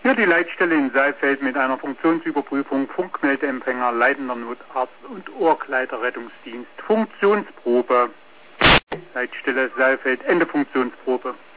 Hier die Leitstelle in Saalfeld mit einer Funktionsüberprüfung, Funkmeldeempfänger, leitender Notarzt und Ohrkleiderrettungsdienst. Funktionsprobe. Leitstelle Saalfeld, Ende Funktionsprobe.